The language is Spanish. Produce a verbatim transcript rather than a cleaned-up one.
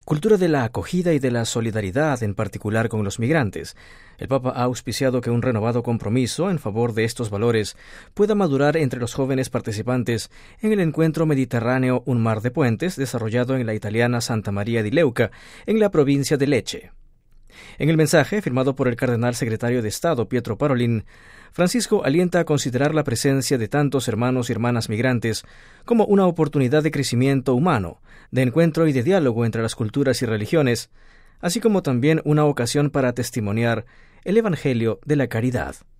cultura de la acogida y de la solidaridad, en particular con los migrantes. El Papa ha auspiciado que un renovado compromiso en favor de estos valores pueda madurar entre los jóvenes participantes en el encuentro mediterráneo Un Mar de Puentes, desarrollado en la italiana Santa María di Leuca, en la provincia de Lecce. En el mensaje, firmado por el cardenal secretario de Estado Pietro Parolin, Francisco alienta a considerar la presencia de tantos hermanos y hermanas migrantes como una oportunidad de crecimiento humano, de encuentro y de diálogo entre las culturas y religiones, así como también una ocasión para testimoniar el Evangelio de la caridad.